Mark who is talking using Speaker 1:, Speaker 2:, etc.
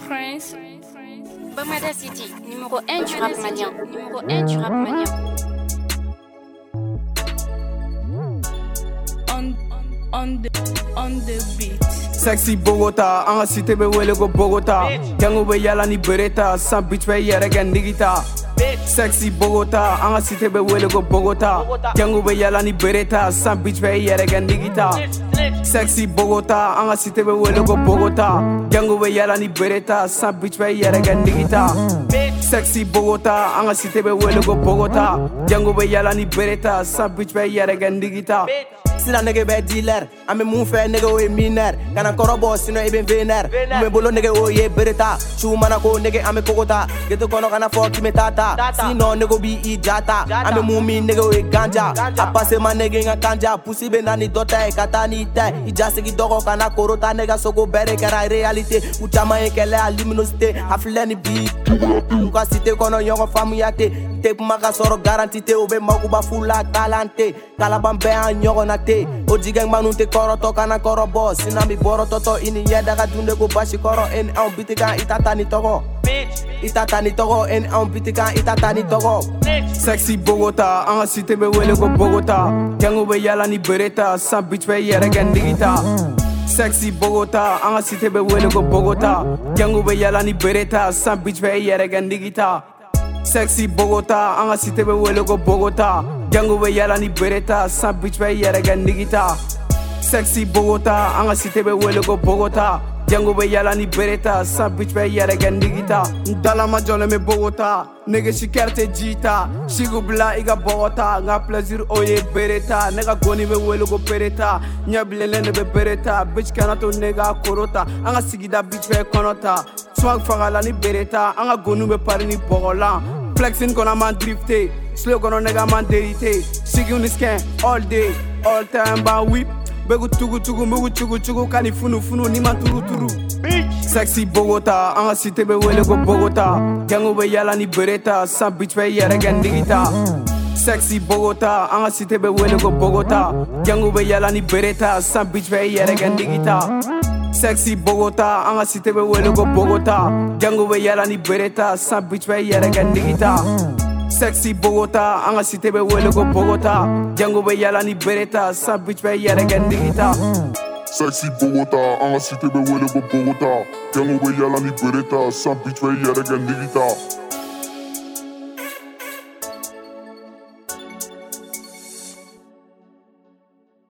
Speaker 1: Bamada City, numéro 1 du rap malien. Numéro 1 du rap malien.
Speaker 2: On the beat.
Speaker 3: Sexy Bogota, anga cité be wele go Bogota. Gangu be yala ni bereta, some bitch be yere gan digita. Sexy Bogota, anga cité be wele go Bogota. Gangu be yala ni bereta, some bitch be yere gan digita. Sexy Bogota, anga cité be wele go Bogota. Gangu be yala ni bereta, some bitch be yere gan digita. Sexy Bogota, anga cité be wele go Bogota. Gangu be yala ni bereta, some bitch be yere gan digita.
Speaker 4: Si la nigga be dealer, ame mun fɛ nigga o ye mineur. Kana kɔrɔbɔ sinon i bɛ vénère. Mun bɛ bolo nigga o ye bereta. Su mana ko nigga ame kogota. Ghetto kɔnɔ kana fɔ k'i bɛ tata. Sinon nigga bi i jata. Ame mun min nigga o ye ganja. A passe ma nigga nga kanja. Pussy bɛ na ni dɔ ta ye ka taa ni ta ye. I ja sigi dɔgɔ kana korota nigga sogo bɛɛ de kɛra réalité. U caman ye kɛlɛ a luminosité. A filɛ ni bi. U ka cité kɔnɔ ɲɔgɔn faamuya tɛ. Te kuma ka sɔrɔ garanti tɛ. U bɛ makuba fu la kalan tɛ. Kalaban bɛɛ an ɲɔgɔn na tɛ. O jigɛn manu tɛ kɔrɔtɔ kana kɔrɔbɔ. Sinan bi bɔrɔtɔtɔ i ni ɲɛdaga dunde ko basi kɔrɔ. E ni anw biti kan i ta ta ni tɔgɔ. I ta ta ni tɔgɔ. E ni anw biti kan i ta ta ni tɔgɔ.
Speaker 3: Sexy Bogota, anga cité be wele go Bogota. Gangu be yala ni bereta, some bitch be yere gan digita. Sexy Bogota, anga cité be wele go Bogota. Gangu be yala ni bereta, some bitch be yere gan digita. Sexy Bogota, anga cité be wele go Bogota. Gangu be yala ni bereta, some bitch be yere gan digita. Sexy Bogota, anga cité be wele go Bogota. Gangu be yala ni bereta, some bitch be yere gan digita. Ndala ma jole me Bogota, nigga she kerte jita. Shigu bla iga Bogota, nga plaisir oye bereta. Nigga goni be wele go bereta, nyable lende be bereta. Bitch kanato nigga korota, anga sigida bitch be konota. Swag fangala ni bereta, anga gonu be pari ni bogolan. Flexing kona man drifte, slow kona nigga man derite. Shigi on the scan all day, all time ba whip. Begu tugu tugu, mugu chugu chugu, kani funu funu, ni man turu turu. Sexy Bogota, anga cité be wele go Bogota. Gangu be yala ni bereta, some bitch be yere gan digita. Sexy Bogota, anga cité be wele go Bogota. Gangu be yala ni bereta, some bitch be yere gan digita. Sexy Bogota, anga cité be wele go Bogota. Gangu be yala ni bereta, some bitch be yere gan digita. Sexy Bogota, anga cité be wele go Bogota. Gangu be yala ni bereta, some bitch be yere gan digita.
Speaker 5: Sexy Bogota, anga cité be wele go Bogota. Gangu be yala ni bereta, some bitch be yere gan digita.